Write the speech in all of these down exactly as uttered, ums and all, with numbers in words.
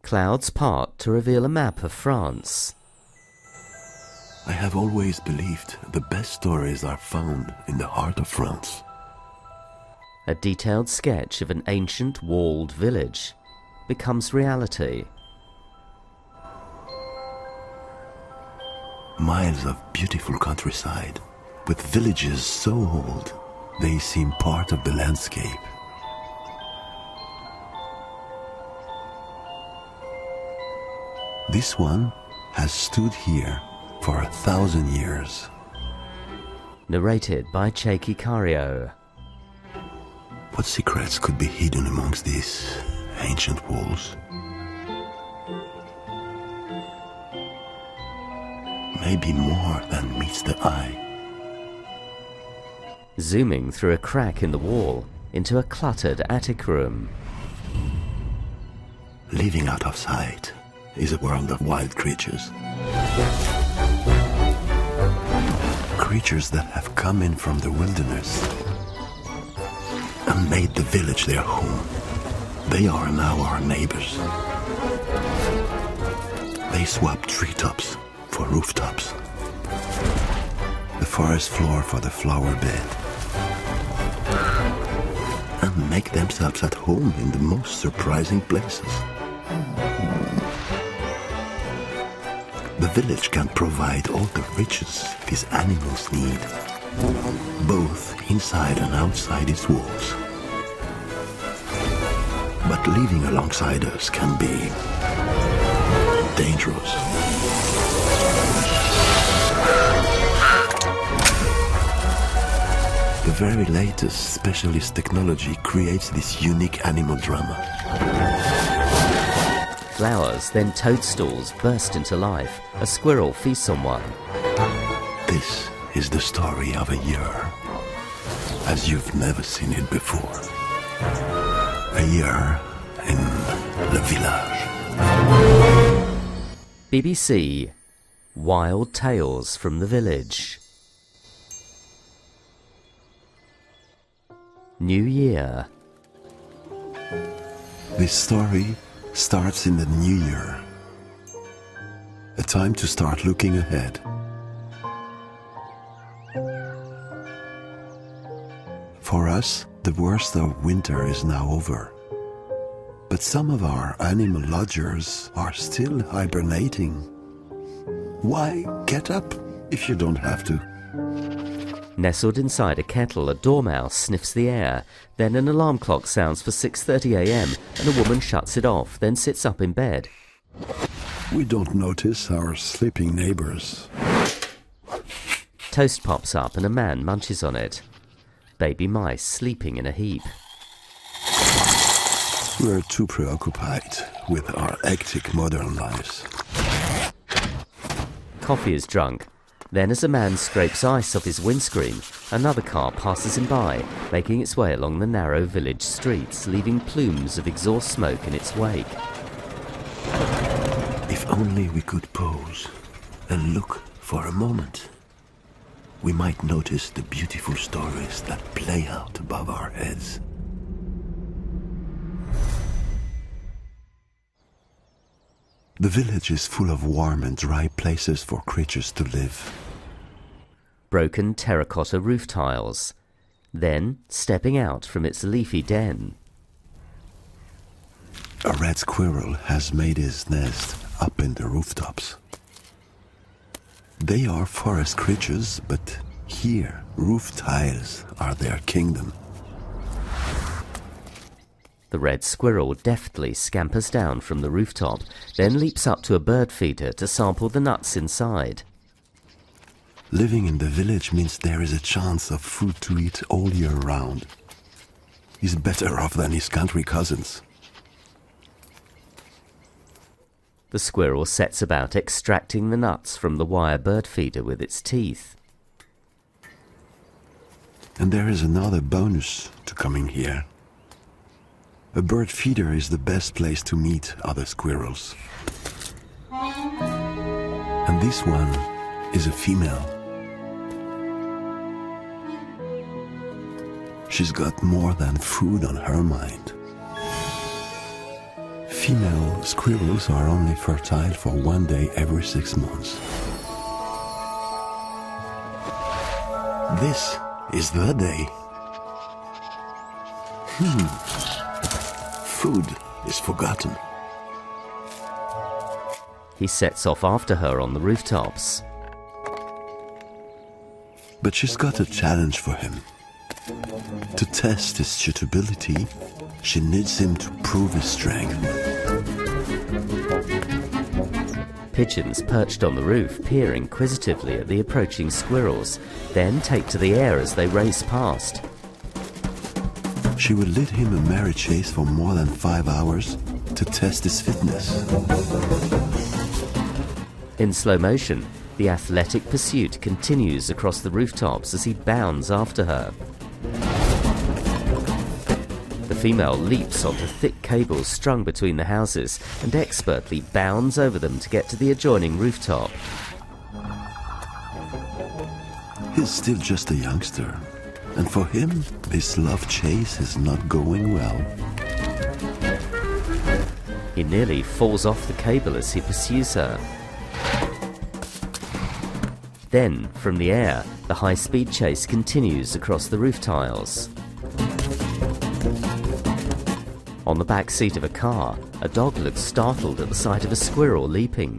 Clouds part to reveal a map of France. I have always believed the best stories are found in the heart of France. A detailed sketch of an ancient walled village becomes reality. Miles of beautiful countryside, with villages so old they seem part of the landscape. This one has stood here for a thousand years. Narrated by Tchéky Karyo. What secrets could be hidden amongst these ancient walls? Maybe more than meets the eye. Zooming through a crack in the wall into a cluttered attic room. Living out of sight is a world of wild creatures. Creatures that have come in from the wilderness and made the village their home. They are now our neighbors. They swap treetops for rooftops, the forest floor for the flower bed, and make themselves at home in the most surprising places. The village can provide all the riches these animals need, both inside and outside its walls. But living alongside us can be dangerous. The very latest specialist technology creates this unique animal drama. Flowers, then toadstools burst into life. A squirrel feasts on one. This is the story of a year, as you've never seen it before. A year in Le Village. B B C Wild Tales from the Village. New Year. This story starts in the new year. A time to start looking ahead. For us, the worst of winter is now over. But some of our animal lodgers are still hibernating. Why get up if you don't have to? Nestled inside a kettle, a dormouse sniffs the air. Then an alarm clock sounds for six thirty a m and a woman shuts it off, then sits up in bed. We don't notice our sleeping neighbors. Toast pops up and a man munches on it. Baby mice sleeping in a heap. We're too preoccupied with our hectic modern lives. Coffee is drunk. Then as a man scrapes ice off his windscreen, another car passes him by, making its way along the narrow village streets, leaving plumes of exhaust smoke in its wake. If only we could pause and look for a moment, we might notice the beautiful stories that play out above our heads. The village is full of warm and dry places for creatures to live. Broken terracotta roof tiles. Then, stepping out from its leafy den. A red squirrel has made his nest up in the rooftops. They are forest creatures, but here, roof tiles are their kingdom. The red squirrel deftly scampers down from the rooftop, then leaps up to a bird feeder to sample the nuts inside. Living in the village means there is a chance of food to eat all year round. He's better off than his country cousins. The squirrel sets about extracting the nuts from the wire bird feeder with its teeth. And there is another bonus to coming here. A bird feeder is the best place to meet other squirrels. And this one is a female. She's got more than food on her mind. Female squirrels are only fertile for one day every six months. This is the day. Hmm. Food is forgotten. He sets off after her on the rooftops. But she's got a challenge for him. To test his suitability, she needs him to prove his strength. Pigeons perched on the roof peer inquisitively at the approaching squirrels, then take to the air as they race past. She would lead him a merry chase for more than five hours to test his fitness. In slow motion, the athletic pursuit continues across the rooftops as he bounds after her. The female leaps onto thick cables strung between the houses and expertly bounds over them to get to the adjoining rooftop. He's still just a youngster, and for him, this love chase is not going well. He nearly falls off the cable as he pursues her. Then, from the air, the high-speed chase continues across the roof tiles. On the back seat of a car, a dog looks startled at the sight of a squirrel leaping.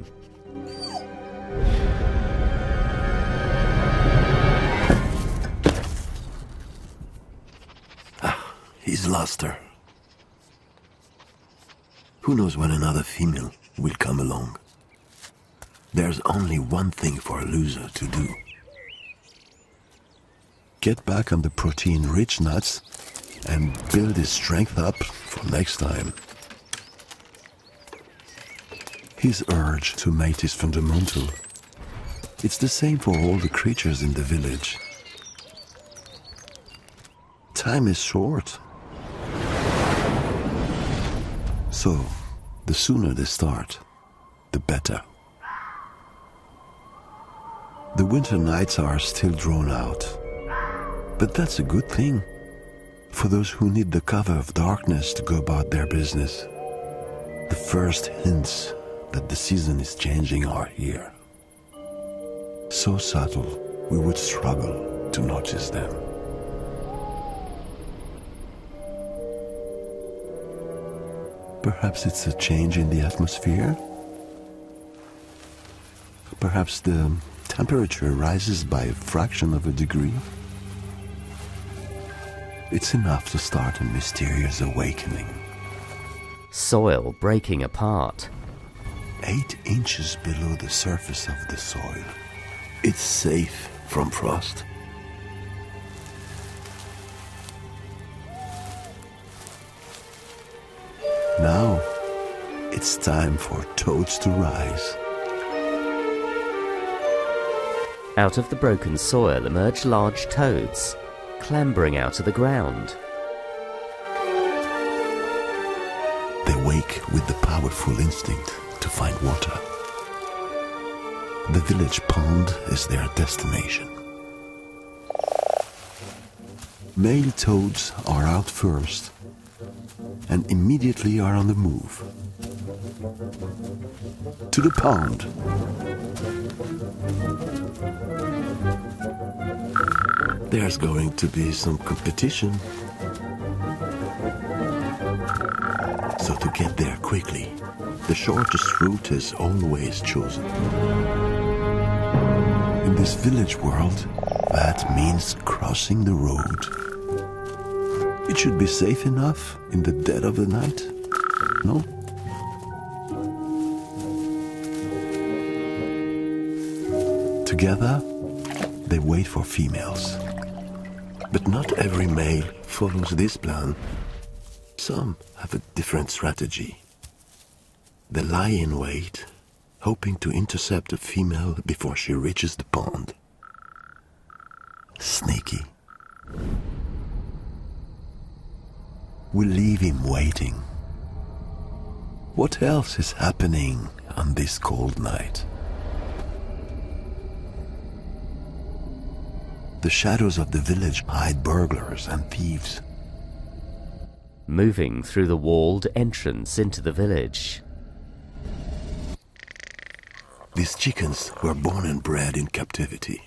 Ah, he's lost her. Who knows when another female will come along? There's only one thing for a loser to do. Get back on the protein-rich nuts and build his strength up for next time. His urge to mate is fundamental. It's the same for all the creatures in the village. Time is short. So, the sooner they start, the better. The winter nights are still drawn out, but that's a good thing for those who need the cover of darkness to go about their business. The first hints that the season is changing are here. So subtle, we would struggle to notice them. Perhaps it's a change in the atmosphere. Perhaps the temperature rises by a fraction of a degree. It's enough to start a mysterious awakening. Soil breaking apart. Eight inches below the surface of the soil. It's safe from frost. Now, it's time for toads to rise. Out of the broken soil emerge large toads, clambering out of the ground. They wake with the powerful instinct to find water. The village pond is their destination. Male toads are out first and immediately are on the move. To the pond. There's going to be some competition. So to get there quickly, the shortest route is always chosen. In this village world, that means crossing the road. It should be safe enough in the dead of the night, no? Together, they wait for females. But not every male follows this plan. Some have a different strategy. They lie in wait, hoping to intercept a female before she reaches the pond. Sneaky. We leave him waiting. What else is happening on this cold night? The shadows of the village hide burglars and thieves. moving through the walled entrance into the village. These chickens were born and bred in captivity.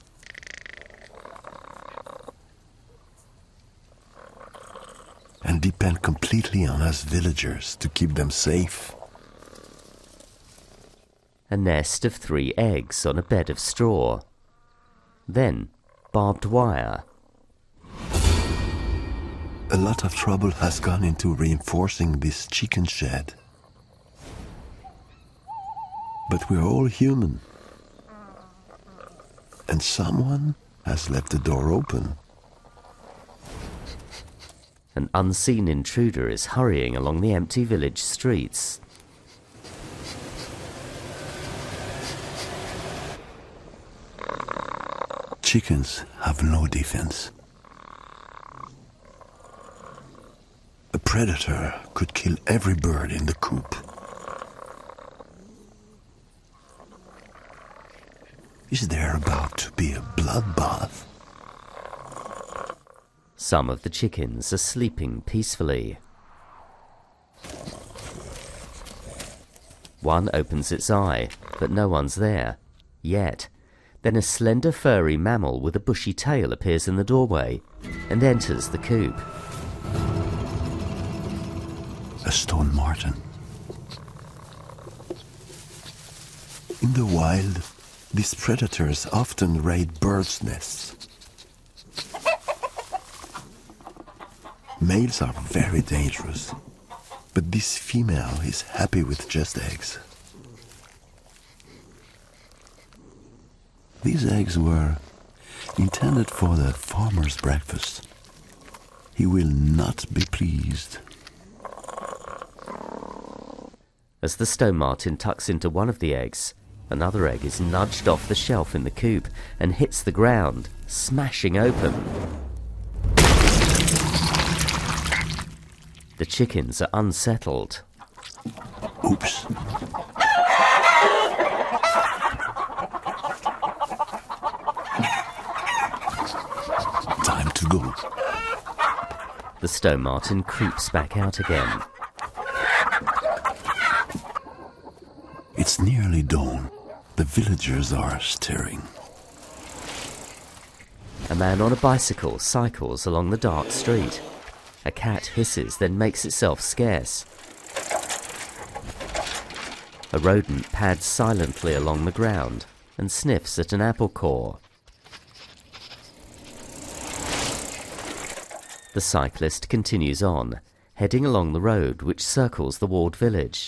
And depend completely on us villagers to keep them safe. A nest of three eggs on a bed of straw. Then barbed wire. A lot of trouble has gone into reinforcing this chicken shed. But we're all human. And someone has left the door open. An unseen intruder is hurrying along the empty village streets. Chickens have no defense. A predator could kill every bird in the coop. Is there about to be a bloodbath? Some of the chickens are sleeping peacefully. One opens its eye, but no one's there, yet. Then a slender furry mammal with a bushy tail appears in the doorway and enters the coop. A stone marten. In the wild, these predators often raid birds' nests. Males are very dangerous, but this female is happy with just eggs. These eggs were intended for the farmer's breakfast. He will not be pleased. As the stone marten tucks into one of the eggs, another egg is nudged off the shelf in the coop and hits the ground, smashing open. The chickens are unsettled. Oops. Time to go. The stone marten creeps back out again. It's nearly dawn. The villagers are stirring. A man on a bicycle cycles along the dark street. A cat hisses, then makes itself scarce. A rodent pads silently along the ground and sniffs at an apple core. The cyclist continues on, heading along the road which circles the walled village.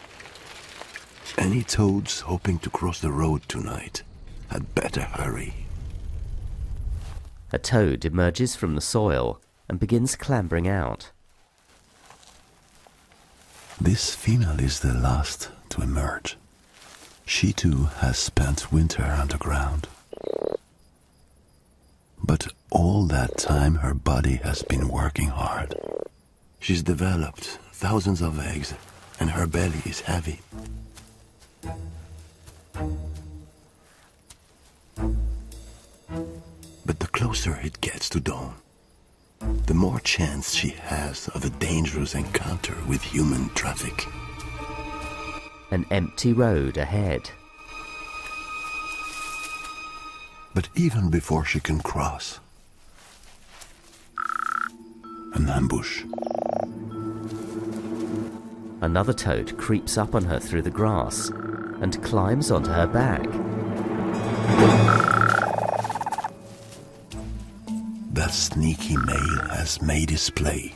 Any toads hoping to cross the road tonight had better hurry. A toad emerges from the soil and begins clambering out. This female is the last to emerge. She too has spent winter underground. But all that time her body has been working hard. She's developed thousands of eggs and her belly is heavy. But the closer it gets to dawn, the more chance she has of a dangerous encounter with human traffic. An empty road ahead. But even before she can cross, an ambush. Another toad creeps up on her through the grass and climbs onto her back. That sneaky male has made his play.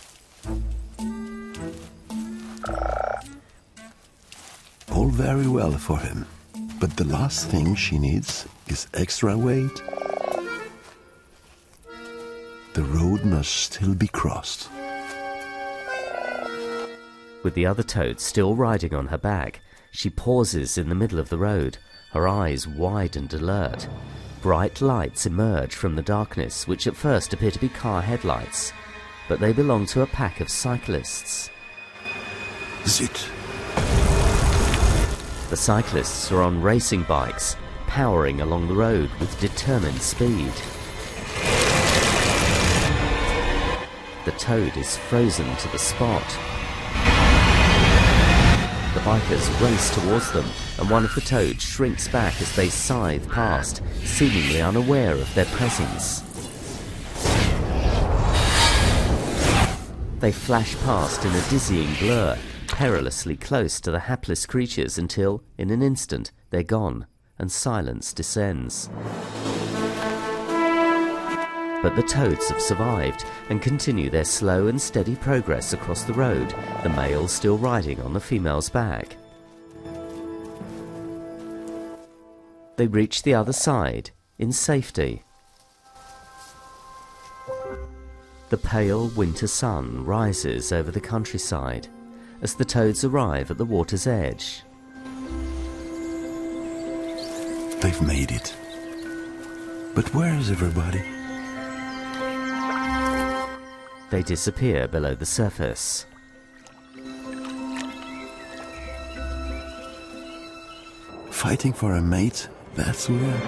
All very well for him, but the last thing she needs is extra weight. The road must still be crossed. With the other toad still riding on her back, she pauses in the middle of the road, her eyes wide and alert. Bright lights emerge from the darkness, which at first appear to be car headlights, but they belong to a pack of cyclists. Zit! The cyclists are on racing bikes, powering along the road with determined speed. The toad is frozen to the spot. The bikers race towards them, and one of the toads shrinks back as they scythe past, seemingly unaware of their presence. They flash past in a dizzying blur, perilously close to the hapless creatures until, in an instant, they're gone, and silence descends. But the toads have survived and continue their slow and steady progress across the road, the male still riding on the female's back. They reach the other side in safety. The pale winter sun rises over the countryside as the toads arrive at the water's edge. They've made it. But where is everybody? They disappear below the surface. Fighting for a mate, that's weird.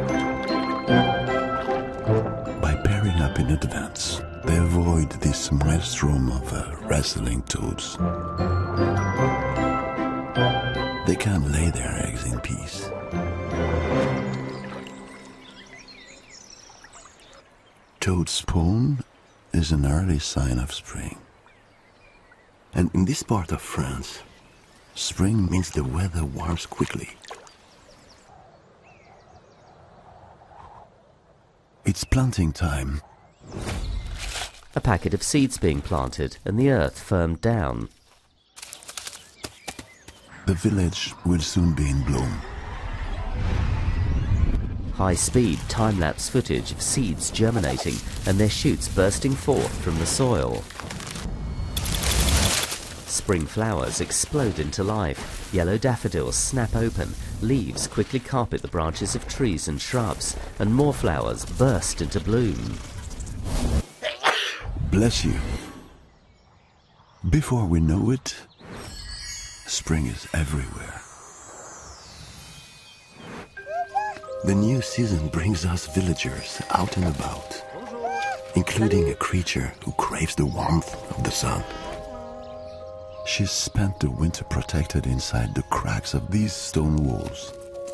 By pairing up in advance, they avoid this maelstrom of uh, wrestling toads. They can lay their eggs in peace. Toad spawn is an early sign of spring. And in this part of France, spring means the weather warms quickly. It's planting time. A packet of seeds being planted and the earth firmed down. The village will soon be in bloom. High-speed time-lapse footage of seeds germinating and their shoots bursting forth from the soil. Spring flowers explode into life. Yellow daffodils snap open, leaves quickly carpet the branches of trees and shrubs, and more flowers burst into bloom. Bless you. Before we know it, spring is everywhere. The new season brings us villagers out and about, including a creature who craves the warmth of the sun. She's spent the winter protected inside the cracks of these stone walls.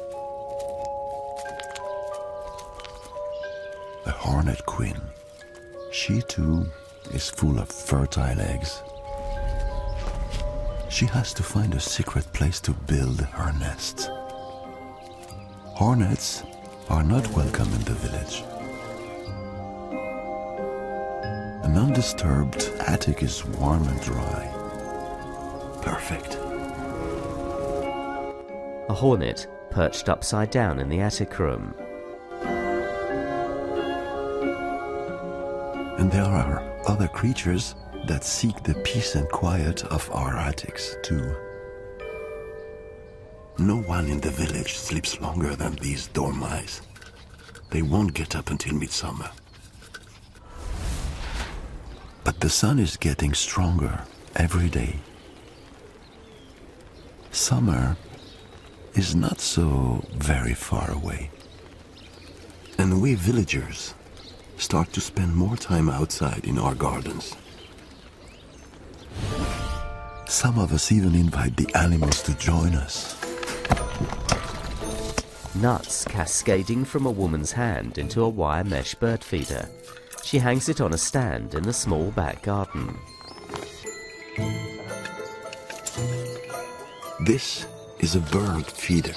A hornet queen. She too is full of fertile eggs. She has to find a secret place to build her nest. Hornets are not welcome in the village. An undisturbed attic is warm and dry. Perfect. A hornet perched upside down in the attic room. And there are other creatures that seek the peace and quiet of our attics too. No one in the village sleeps longer than these dormice. They won't get up until midsummer. But the sun is getting stronger every day. Summer is not so very far away. And we villagers start to spend more time outside in our gardens. Some of us even invite the animals to join us. Nuts cascading from a woman's hand into a wire mesh bird feeder. She hangs it on a stand in the small back garden. This is a bird feeder.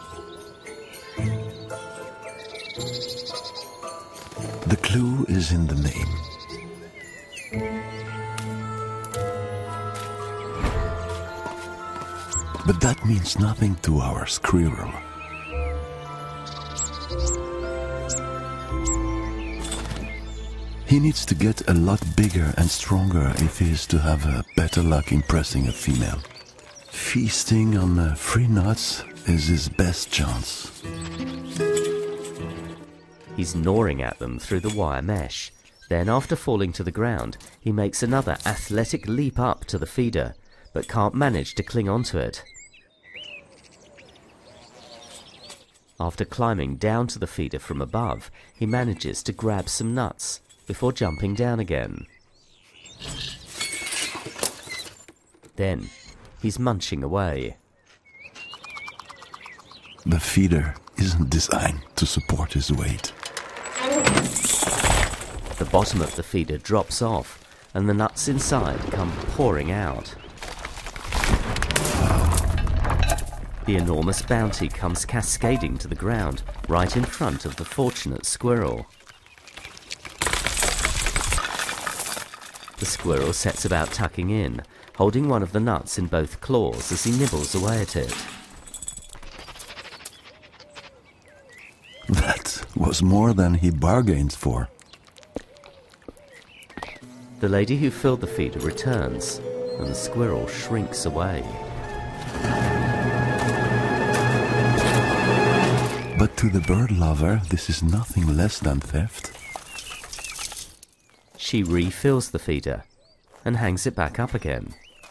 The clue is in the name. But that means nothing to our squirrel. He needs to get a lot bigger and stronger if he is to have a better luck impressing a female. Feasting on uh, free nuts is his best chance. He's gnawing at them through the wire mesh. Then, after falling to the ground, he makes another athletic leap up to the feeder, but can't manage to cling onto it. After climbing down to the feeder from above, he manages to grab some nuts before jumping down again. Then he's munching away. The feeder isn't designed to support his weight. The bottom of the feeder drops off, and the nuts inside come pouring out. The enormous bounty comes cascading to the ground, right in front of the fortunate squirrel. The squirrel sets about tucking in, holding one of the nuts in both claws as he nibbles away at it. That was more than he bargained for. The lady who filled the feeder returns, and the squirrel shrinks away. But to the bird lover, this is nothing less than theft. She refills the feeder and hangs it back up again.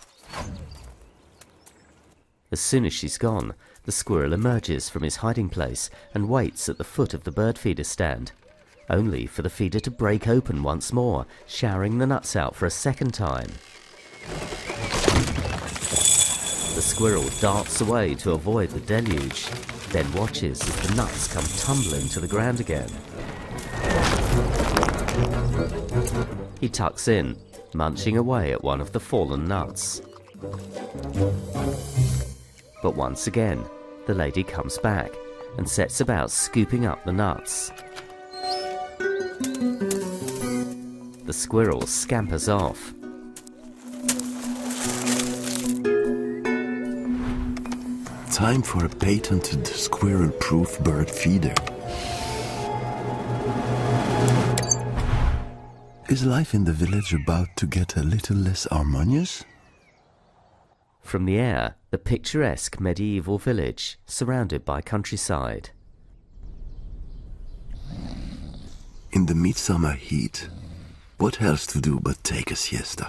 As soon as she's gone, the squirrel emerges from his hiding place and waits at the foot of the bird feeder stand, only for the feeder to break open once more, showering the nuts out for a second time. The squirrel darts away to avoid the deluge, then watches as the nuts come tumbling to the ground again. He tucks in, munching away at one of the fallen nuts. But once again, the lady comes back and sets about scooping up the nuts. The squirrel scampers off. Time for a patented squirrel-proof bird feeder. Is life in the village about to get a little less harmonious? From the air, the picturesque medieval village, surrounded by countryside. In the midsummer heat, what else to do but take a siesta?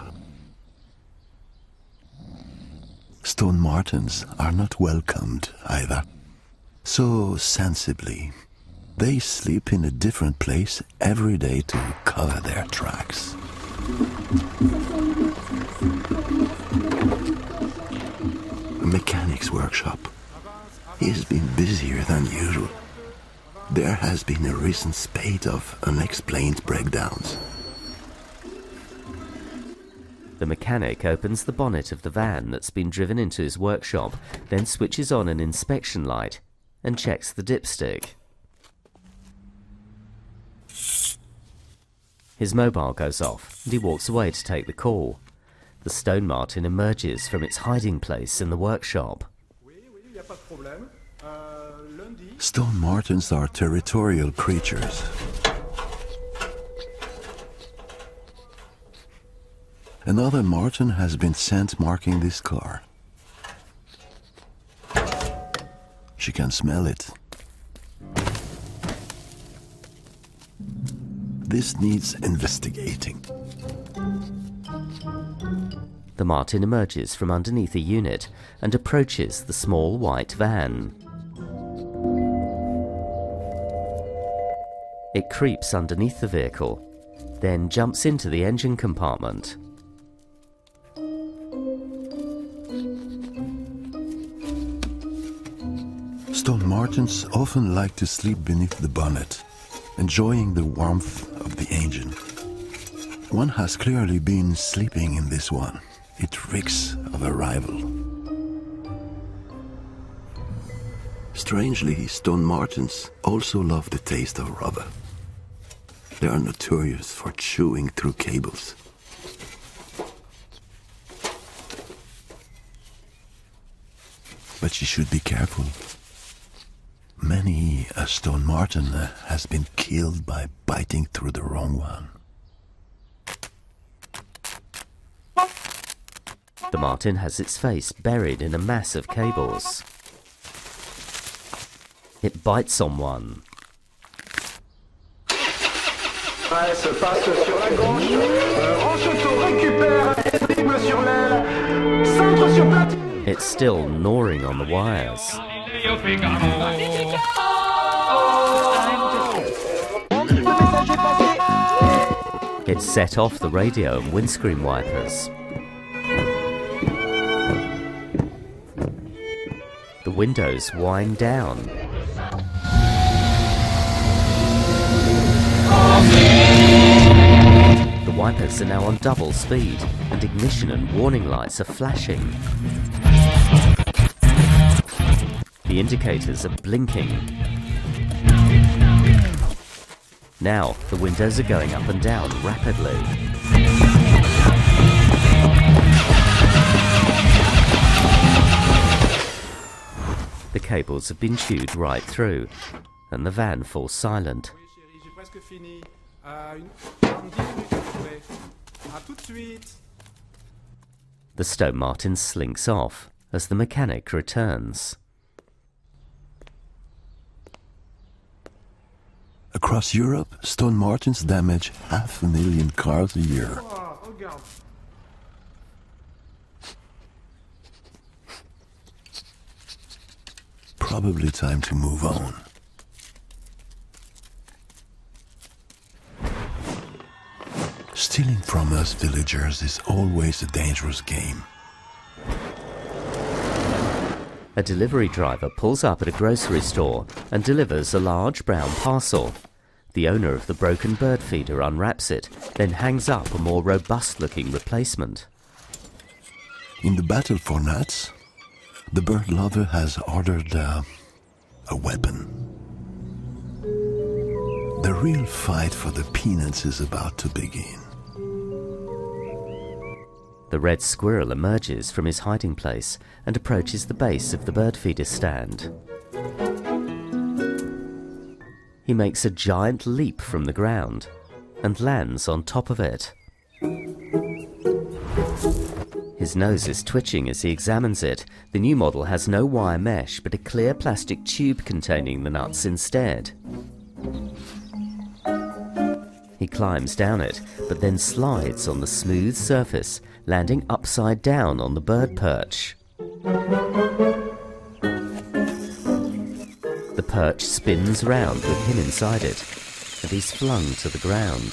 Stone martens are not welcomed either. So sensibly, they sleep in a different place every day to cover their tracks. A mechanic's workshop. He has been busier than usual. There has been a recent spate of unexplained breakdowns. The mechanic opens the bonnet of the van that's been driven into his workshop, then switches on an inspection light and checks the dipstick. His mobile goes off and he walks away to take the call. The stone marten emerges from its hiding place in the workshop. Stone martens are territorial creatures. Another marten has been sent marking this car. She can smell it. This needs investigating. The marten emerges from underneath a unit and approaches the small white van. It creeps underneath the vehicle, then jumps into the engine compartment. Stone martens often like to sleep beneath the bonnet, enjoying the warmth of the engine. One has clearly been sleeping in this one. It reeks of arrival. Strangely, stone martens also love the taste of rubber. They are notorious for chewing through cables. But she should be careful. Many a stone marten has been killed by biting through the wrong one. The marten has its face buried in a mass of cables. It bites on one. It's still gnawing on the wires. It set off the radio and windscreen wipers. windows wind down. The wipers are now on double speed, and ignition and warning lights are flashing. The indicators are blinking. Now, the windows are going up and down rapidly. The cables have been chewed right through, and the van falls silent. The Stone Martin slinks off as the mechanic returns. Across Europe, Stone Martins damage half a million cars a year. Probably time to move on. Stealing from us villagers is always a dangerous game. A delivery driver pulls up at a grocery store and delivers a large brown parcel. The owner of the broken bird feeder unwraps it, then hangs up a more robust-looking replacement. In the battle for nuts, the bird lover has ordered uh, a weapon. The real fight for the peanuts is about to begin. The red squirrel emerges from his hiding place and approaches the base of the bird feeder stand. He makes a giant leap from the ground and lands on top of it. His nose is twitching as he examines it. The new model has no wire mesh, but a clear plastic tube containing the nuts instead. He climbs down it, but then slides on the smooth surface, landing upside down on the bird perch. The perch spins round with him inside it, and he's flung to the ground.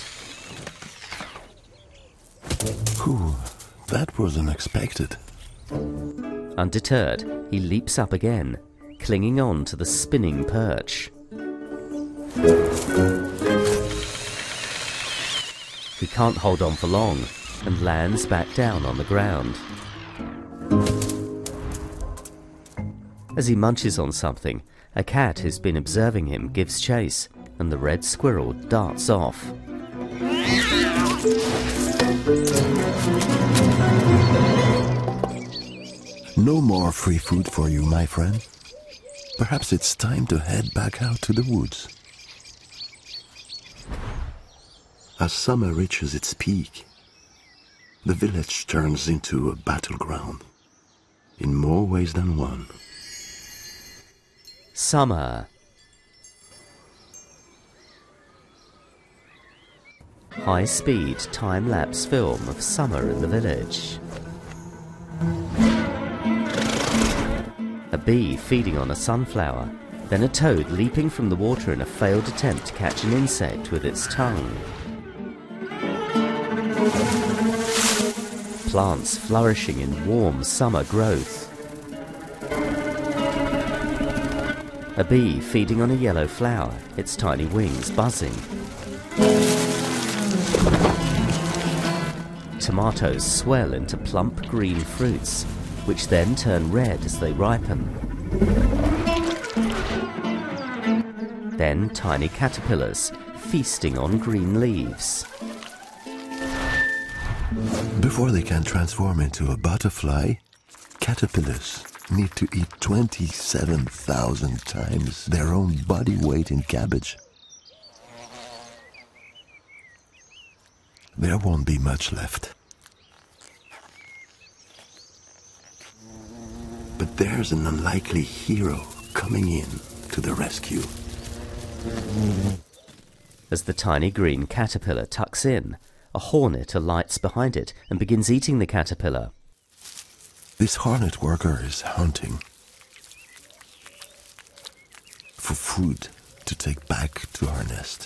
Whew, that was unexpected. Undeterred, he leaps up again, clinging on to the spinning perch. He can't hold on for long and lands back down on the ground. As he munches on something, a cat who's been observing him gives chase, and the red squirrel darts off. No more free food for you, my friend. Perhaps it's time to head back out to the woods. As summer reaches its peak, the village turns into a battleground, in more ways than one. Summer. High-speed time-lapse film of summer in the village. A bee feeding on a sunflower, then a toad leaping from the water in a failed attempt to catch an insect with its tongue. Plants flourishing in warm summer growth. A bee feeding on a yellow flower, its tiny wings buzzing. Tomatoes swell into plump green fruits, which then turn red as they ripen. Then tiny caterpillars feasting on green leaves. Before they can transform into a butterfly, caterpillars need to eat twenty-seven thousand times their own body weight in cabbage. There won't be much left. But there's an unlikely hero coming in to the rescue. As the tiny green caterpillar tucks in, a hornet alights behind it and begins eating the caterpillar. This hornet worker is hunting for food to take back to her nest,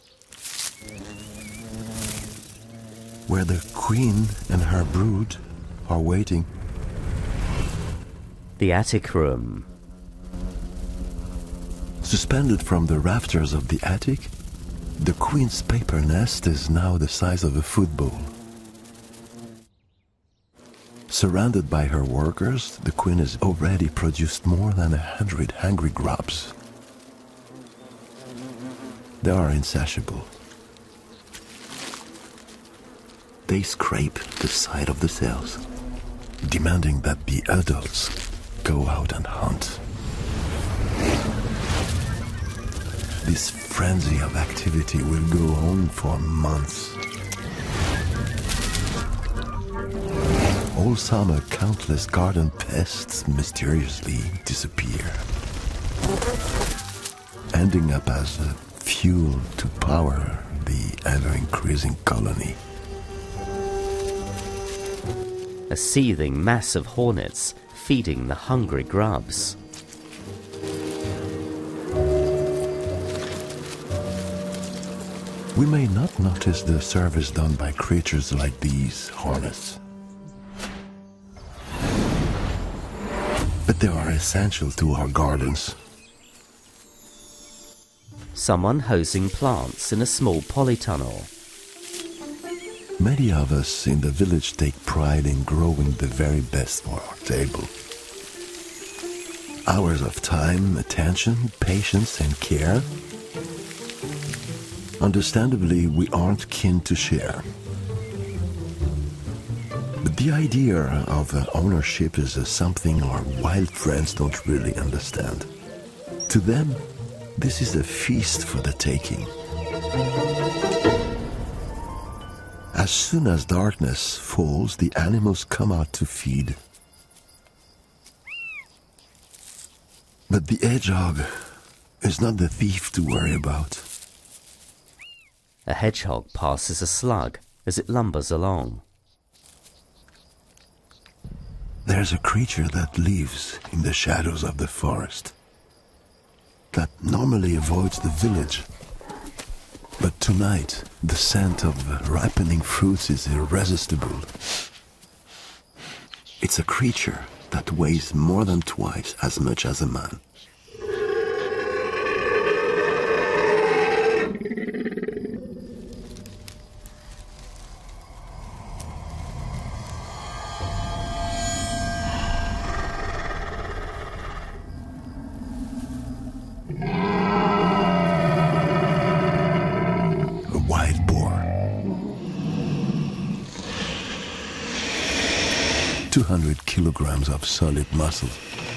where the queen and her brood are waiting. The attic room. Suspended from the rafters of the attic, the queen's paper nest is now the size of a football. Surrounded by her workers, the queen has already produced more than a hundred hungry grubs. They are insatiable. They scrape the side of the cells, demanding that the adults go out and hunt. This frenzy of activity will go on for months. All summer, countless garden pests mysteriously disappear, ending up as a fuel to power the ever-increasing colony. A seething mass of hornets feeding the hungry grubs. We may not notice the service done by creatures like these hornets, but they are essential to our gardens. Someone hosing plants in a small polytunnel. Many of us in the village take pride in growing the very best for our table. Hours of time, attention, patience, and care. Understandably, we aren't keen to share. But the idea of uh, ownership is uh, something our wild friends don't really understand. To them, this is a feast for the taking. As soon as darkness falls, the animals come out to feed. But the hedgehog is not the thief to worry about. A hedgehog passes a slug as it lumbers along. There's a creature that lives in the shadows of the forest, that normally avoids the village. But tonight, the scent of ripening fruits is irresistible. It's a creature that weighs more than twice as much as a man. two hundred kilograms of solid muscle.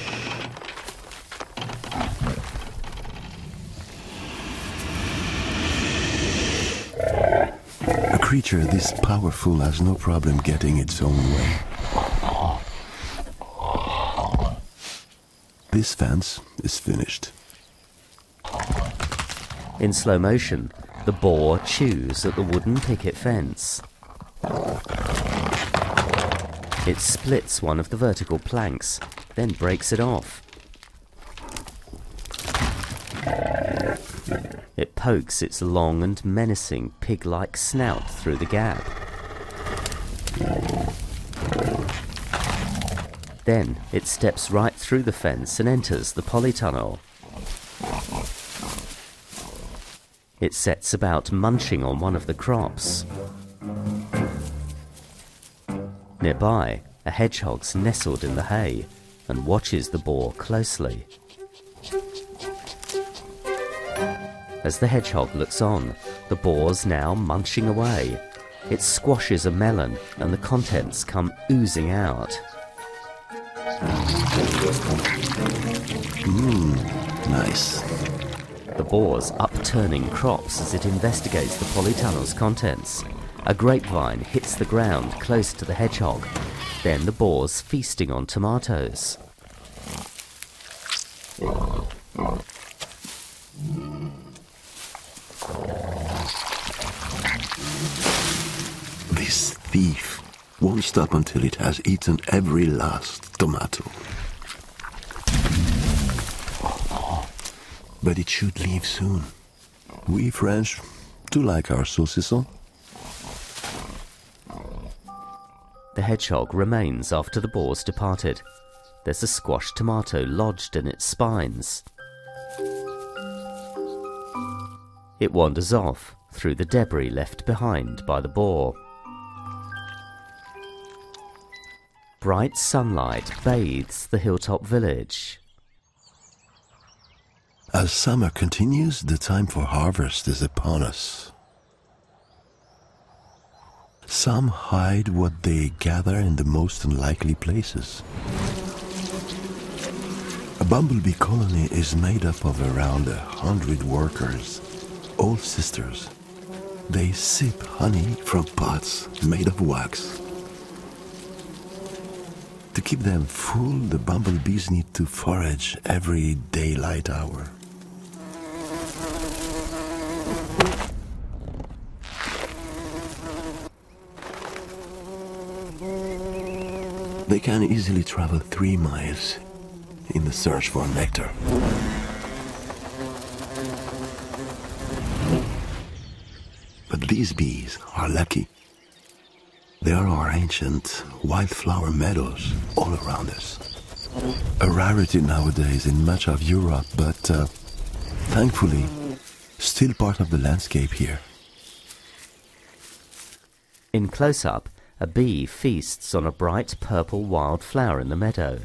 A creature this powerful has no problem getting its own way. This fence is finished. In slow motion, the boar chews at the wooden picket fence. It splits one of the vertical planks, then breaks it off. It pokes its long and menacing pig-like snout through the gap. Then it steps right through the fence and enters the polytunnel. It sets about munching on one of the crops. Nearby, a hedgehog's nestled in the hay and watches the boar closely. As the hedgehog looks on, the boar's now munching away. It squashes a melon and the contents come oozing out. Mmm, nice. The boar's upturning crops as it investigates the polytunnel's contents. A grapevine hits the ground close to the hedgehog. Then the boar's feasting on tomatoes. This thief won't stop until it has eaten every last tomato. But it should leave soon. We French do like our saucisson. The hedgehog remains after the boar's departed. There's a squashed tomato lodged in its spines. It wanders off through the debris left behind by the boar. Bright sunlight bathes the hilltop village. As summer continues, the time for harvest is upon us. Some hide what they gather in the most unlikely places. A bumblebee colony is made up of around a hundred workers, all sisters. They sip honey from pots made of wax. To keep them full, the bumblebees need to forage every daylight hour. They can easily travel three miles in the search for nectar. But these bees are lucky. There are ancient wildflower meadows all around us. A rarity nowadays in much of Europe, but uh, thankfully still part of the landscape here. In close-up, a bee feasts on a bright purple wildflower in the meadow.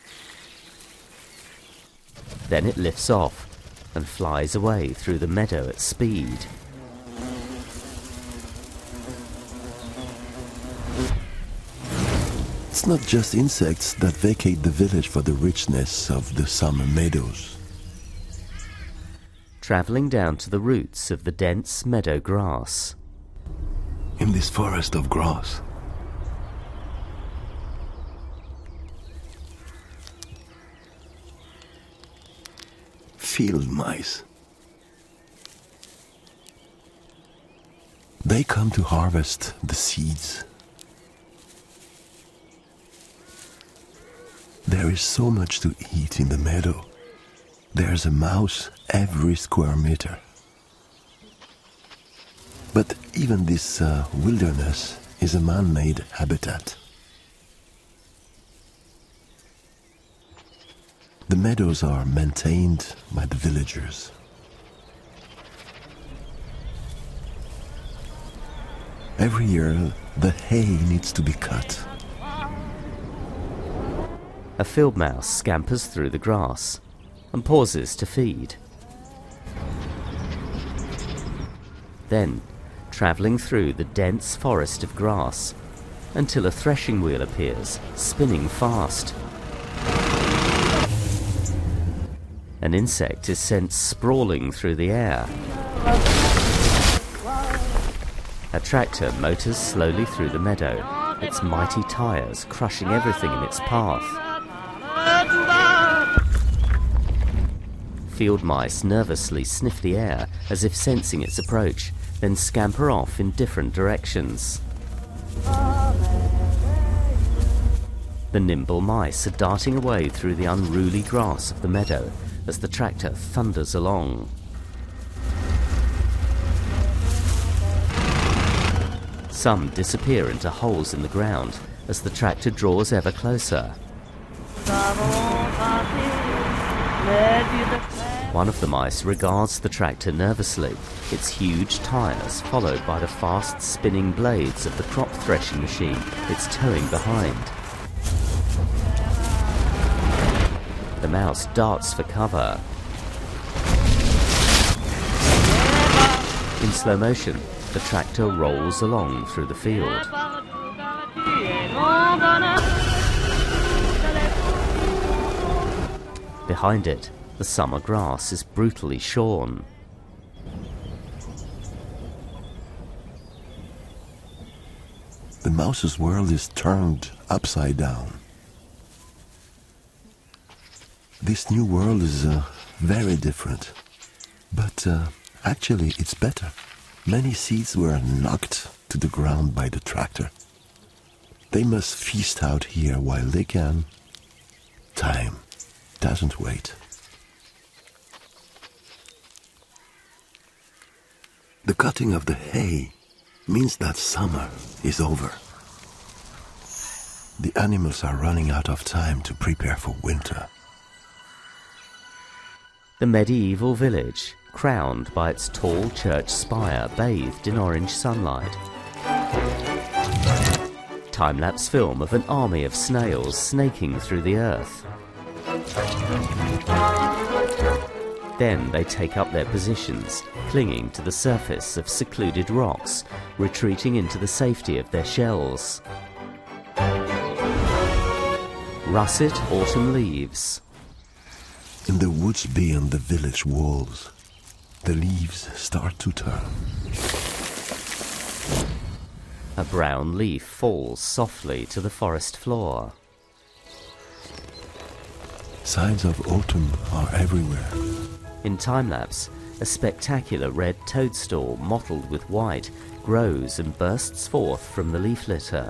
Then it lifts off and flies away through the meadow at speed. It's not just insects that vacate the village for the richness of the summer meadows. Travelling down to the roots of the dense meadow grass. In this forest of grass, field mice. They come to harvest the seeds. There is so much to eat in the meadow. There's a mouse every square meter. But even this uh, wilderness is a man-made habitat. The meadows are maintained by the villagers. Every year, the hay needs to be cut. A field mouse scampers through the grass and pauses to feed. Then, travelling through the dense forest of grass until a threshing wheel appears, spinning fast. An insect is sent sprawling through the air. A tractor motors slowly through the meadow, its mighty tyres crushing everything in its path. Field mice nervously sniff the air as if sensing its approach, then scamper off in different directions. The nimble mice are darting away through the unruly grass of the meadow as the tractor thunders along. Some disappear into holes in the ground as the tractor draws ever closer. One of the mice regards the tractor nervously, its huge tyres followed by the fast spinning blades of the crop threshing machine it's towing behind. The mouse darts for cover. In slow motion, the tractor rolls along through the field. Behind it, the summer grass is brutally shorn. The mouse's world is turned upside down. This new world is uh, very different. But uh, actually it's better. Many seeds were knocked to the ground by the tractor. They must feast out here while they can. Time doesn't wait. The cutting of the hay means that summer is over. The animals are running out of time to prepare for winter. The medieval village, crowned by its tall church spire bathed in orange sunlight. Time-lapse film of an army of snails snaking through the earth. Then they take up their positions, clinging to the surface of secluded rocks, retreating into the safety of their shells. Russet autumn leaves. In the woods beyond the village walls, the leaves start to turn. A brown leaf falls softly to the forest floor. Signs of autumn are everywhere. In time-lapse, a spectacular red toadstool mottled with white grows and bursts forth from the leaf litter.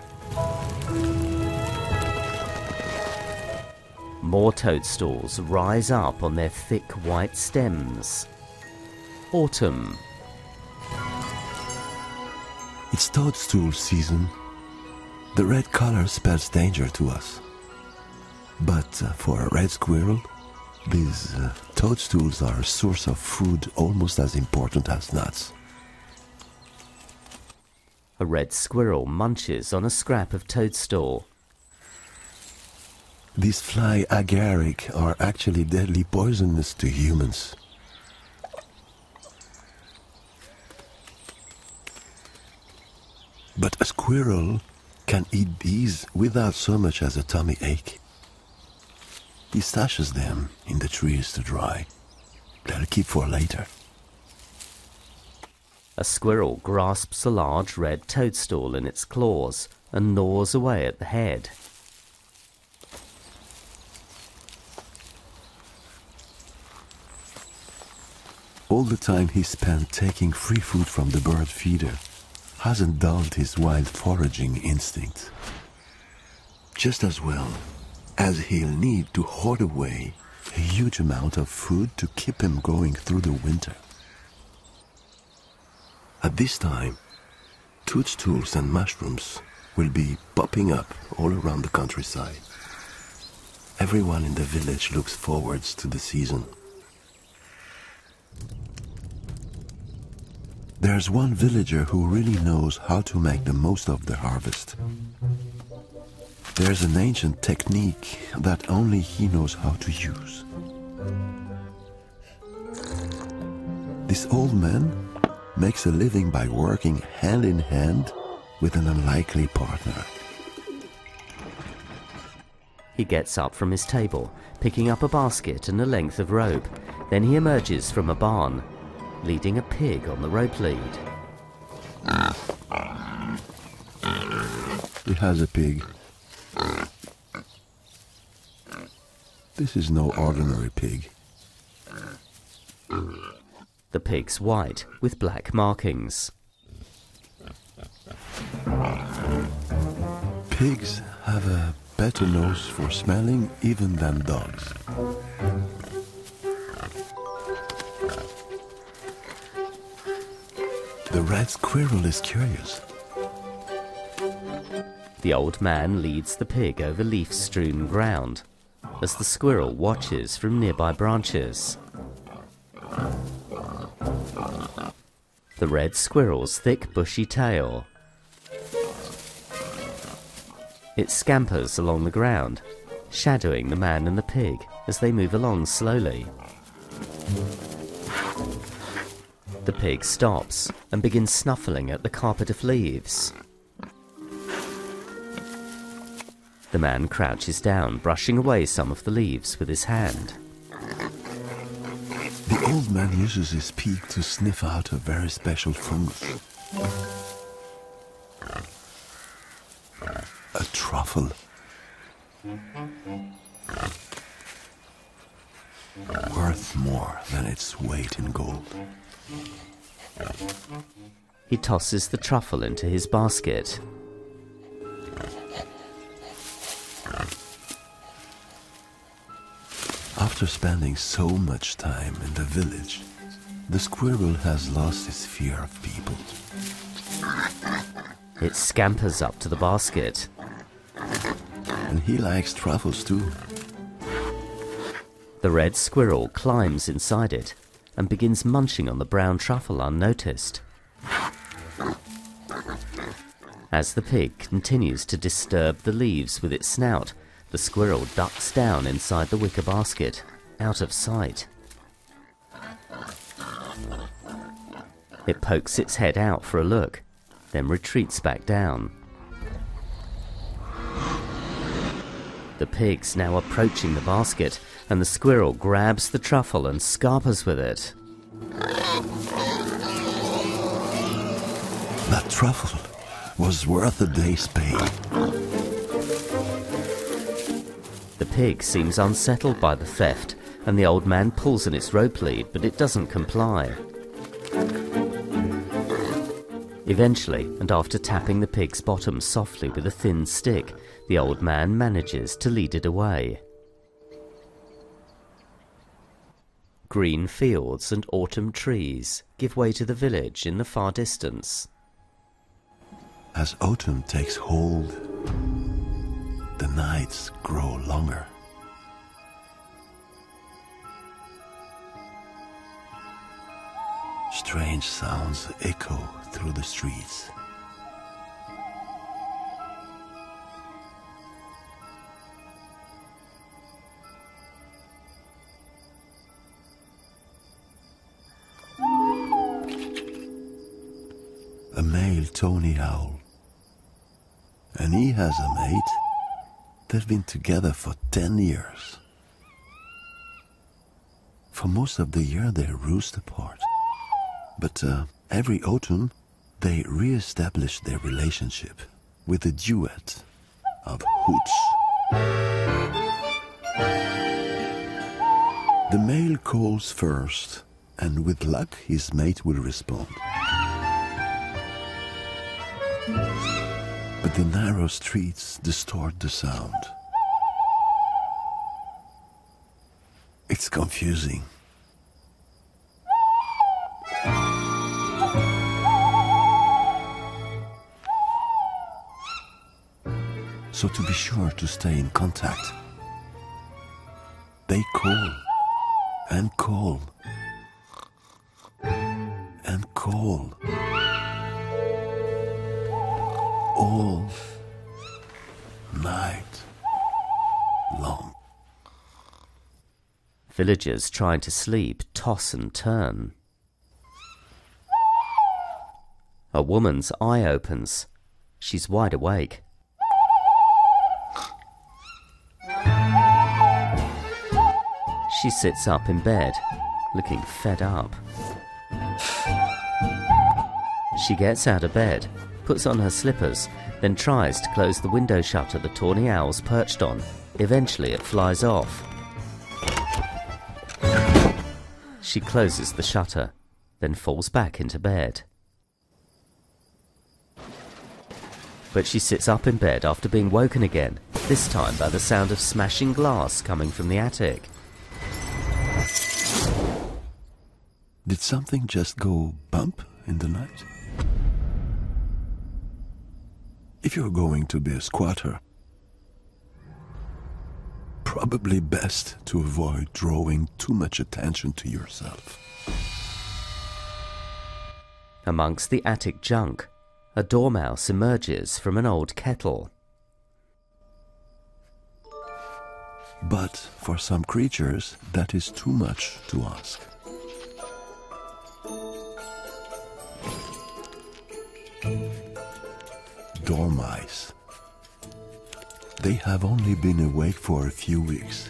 More toadstools rise up on their thick white stems. Autumn. It's toadstool season. The red color spells danger to us. But uh, for a red squirrel, these uh, toadstools are a source of food almost as important as nuts. A red squirrel munches on a scrap of toadstool. These fly agaric are actually deadly poisonous to humans. But a squirrel can eat these without so much as a tummy ache. He stashes them in the trees to dry. They'll keep for later. A squirrel grasps a large red toadstool in its claws and gnaws away at the head. All the time he spent taking free food from the bird feeder hasn't dulled his wild foraging instinct. Just as well as he'll need to hoard away a huge amount of food to keep him going through the winter. At this time, toadstools and mushrooms will be popping up all around the countryside. Everyone in the village looks forwards to the season. There's one villager who really knows how to make the most of the harvest. There's an ancient technique that only he knows how to use. This old man makes a living by working hand in hand with an unlikely partner. He gets up from his table, picking up a basket and a length of rope. Then he emerges from a barn, leading a pig on the rope lead. He has a pig. This is no ordinary pig. The pig's white with black markings. Pigs have a better nose for smelling even than dogs. The red squirrel is curious. The old man leads the pig over leaf-strewn ground as the squirrel watches from nearby branches. The red squirrel's thick bushy tail. It scampers along the ground, shadowing the man and the pig as they move along slowly. The pig stops and begins snuffling at the carpet of leaves. The man crouches down, brushing away some of the leaves with his hand. The old man uses his beak to sniff out a very special fungus. A truffle. Worth more than its weight in gold. He tosses the truffle into his basket. After spending so much time in the village, the squirrel has lost his fear of people. It scampers up to the basket. And he likes truffles too. The red squirrel climbs inside it and begins munching on the brown truffle unnoticed. As the pig continues to disturb the leaves with its snout, the squirrel ducks down inside the wicker basket, out of sight. It pokes its head out for a look, then retreats back down. The pig's now approaching the basket, and the squirrel grabs the truffle and scarpers with it. That truffle was worth a day's pay. The pig seems unsettled by the theft, and the old man pulls on its rope lead, but it doesn't comply. Eventually, and after tapping the pig's bottom softly with a thin stick, the old man manages to lead it away. Green fields and autumn trees give way to the village in the far distance. As autumn takes hold, the nights grow longer. Strange sounds echo through the streets. A male tawny owl, and he has a mate. They've been together for ten years. For most of the year they roost apart, but uh, every autumn they re-establish their relationship with a duet of hoots. The male calls first, and with luck his mate will respond. But the narrow streets distort the sound. It's confusing. So to be sure to stay in contact, they call and call and call all night long. Villagers trying to sleep toss and turn. A woman's eye opens. She's wide awake. She sits up in bed, looking fed up. She gets out of bed, puts on her slippers, then tries to close the window shutter the tawny owl's perched on. Eventually it flies off. She closes the shutter, then falls back into bed. But she sits up in bed after being woken again, this time by the sound of smashing glass coming from the attic. Did something just go bump in the night? If you're going to be a squatter, probably best to avoid drawing too much attention to yourself. Amongst the attic junk, a dormouse emerges from an old kettle. But for some creatures, that is too much to ask. Dormice. They have only been awake for a few weeks.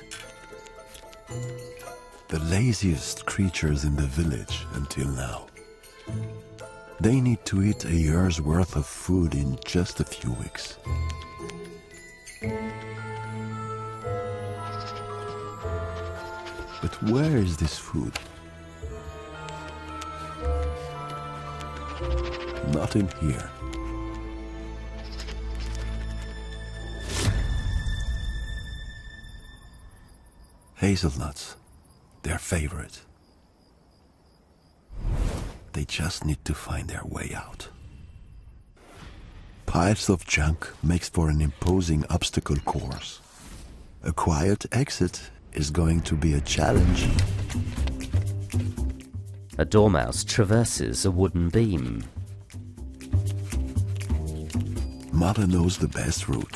The laziest creatures in the village until now. They need to eat a year's worth of food in just a few weeks. But where is this food? Not in here. Hazelnuts, their favorite. They just need to find their way out. Piles of junk makes for an imposing obstacle course. A quiet exit is going to be a challenge. A dormouse traverses a wooden beam. Mother knows the best route.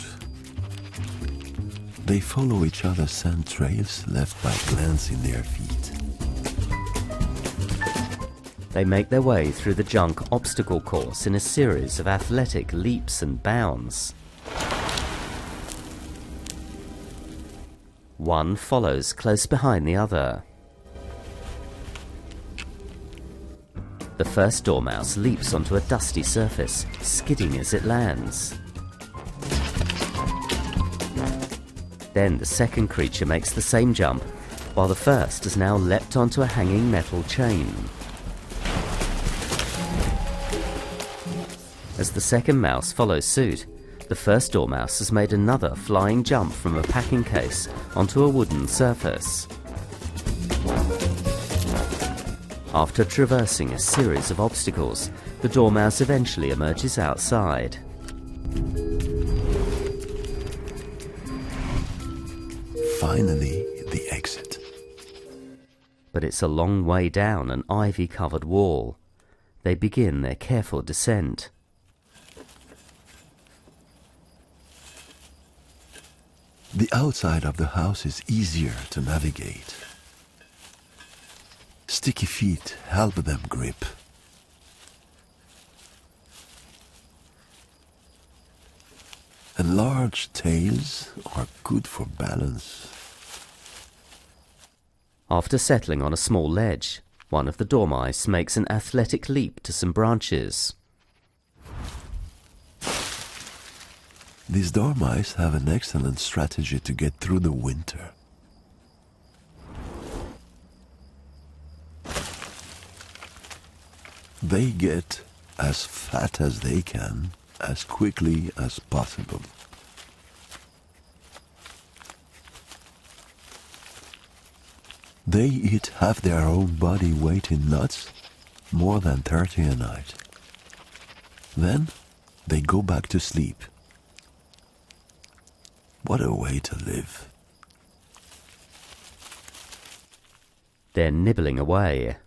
They follow each other's sand trails left by glands in their feet. They make their way through the junk obstacle course in a series of athletic leaps and bounds. One follows close behind the other. The first dormouse leaps onto a dusty surface, skidding as it lands. Then the second creature makes the same jump, while the first has now leapt onto a hanging metal chain. As the second mouse follows suit, the first dormouse has made another flying jump from a packing case onto a wooden surface. After traversing a series of obstacles, the dormouse eventually emerges outside. Finally, the exit. But it's a long way down an ivy-covered wall. They begin their careful descent. The outside of the house is easier to navigate. Sticky feet help them grip. And large tails are good for balance. After settling on a small ledge, one of the dormice makes an athletic leap to some branches. These dormice have an excellent strategy to get through the winter. They get as fat as they can, as quickly as possible. They eat half their own body weight in nuts, more than thirty a night. Then they go back to sleep. What a way to live. They're nibbling away.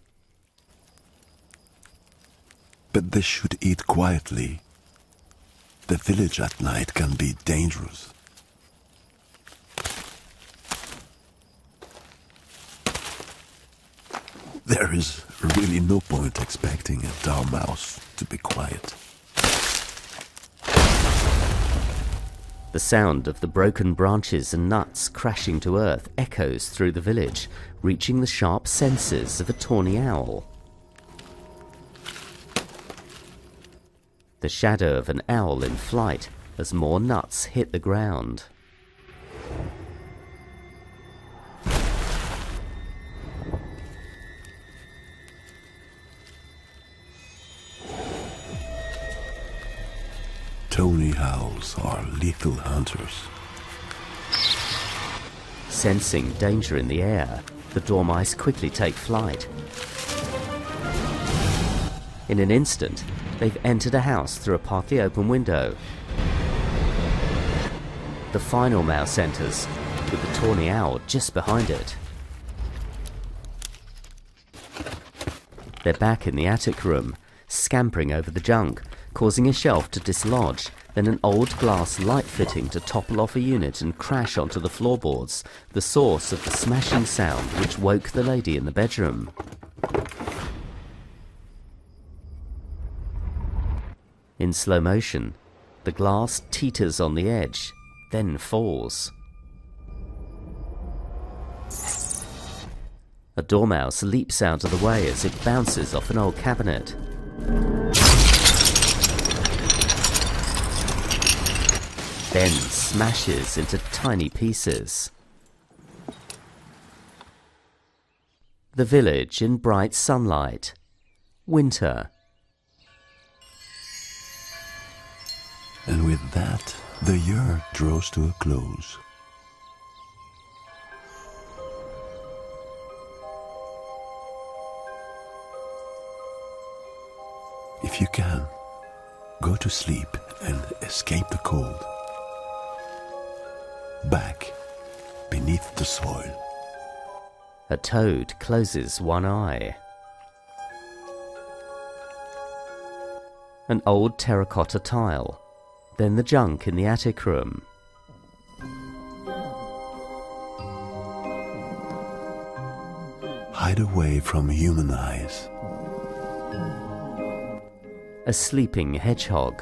But they should eat quietly. The village at night can be dangerous. There is really no point expecting a dormouse to be quiet. The sound of the broken branches and nuts crashing to earth echoes through the village, reaching the sharp senses of a tawny owl. The shadow of an owl in flight as more nuts hit the ground. Tawny owls are lethal hunters. Sensing danger in the air, the dormice quickly take flight. In an instant, they've entered a house through a partly open window. The final mouse enters, with the tawny owl just behind it. They're back in the attic room, scampering over the junk, causing a shelf to dislodge, then an old glass light fitting to topple off a unit and crash onto the floorboards, the source of the smashing sound which woke the lady in the bedroom. In slow motion, the glass teeters on the edge, then falls. A dormouse leaps out of the way as it bounces off an old cabinet. Then smashes into tiny pieces. The village in bright sunlight. Winter. And with that, the year draws to a close. If you can, go to sleep and escape the cold. Back beneath the soil. A toad closes one eye. An old terracotta tile, then the junk in the attic room. Hide away from human eyes. A sleeping hedgehog.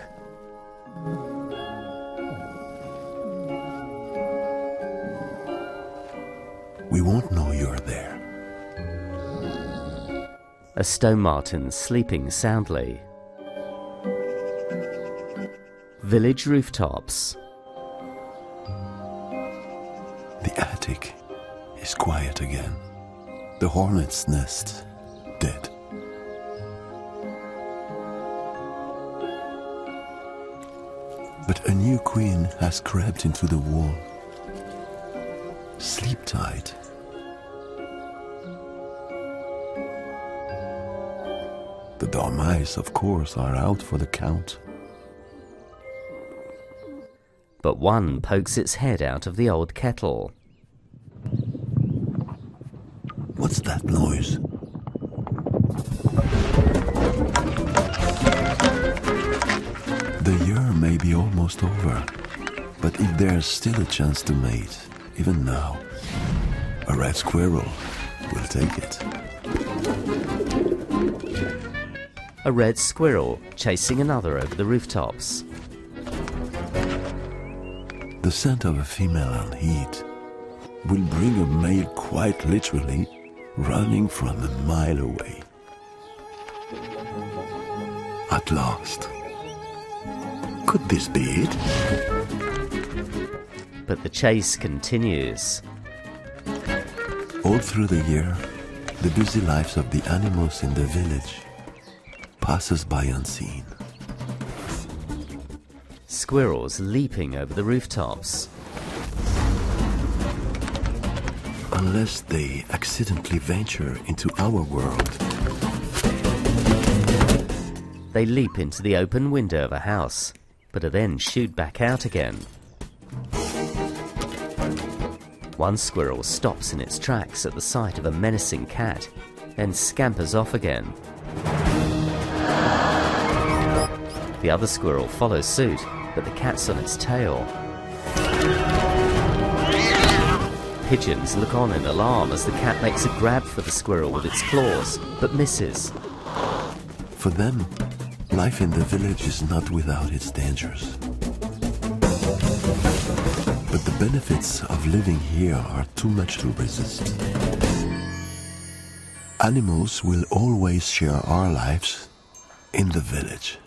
We won't know you're there. A stone marten sleeping soundly. Village rooftops. The attic is quiet again. The hornet's nest dead. But a new queen has crept into the wall. Sleep tight. The dormice, of course, are out for the count. But one pokes its head out of the old kettle. What's that noise? The year may be almost over, but if there's still a chance to mate, even now, a red squirrel will take it. A red squirrel chasing another over the rooftops. The scent of a female on heat will bring a male quite literally running from a mile away. At last. Could this be it? But the chase continues. All through the year, the busy lives of the animals in the village passes by unseen. Squirrels leaping over the rooftops. Unless they accidentally venture into our world. They leap into the open window of a house, but are then shooed back out again. One squirrel stops in its tracks at the sight of a menacing cat, then scampers off again. The other squirrel follows suit, but the cat's on its tail. Pigeons look on in alarm as the cat makes a grab for the squirrel with its claws, but misses. For them, life in the village is not without its dangers. But the benefits of living here are too much to resist. Animals will always share our lives in the village.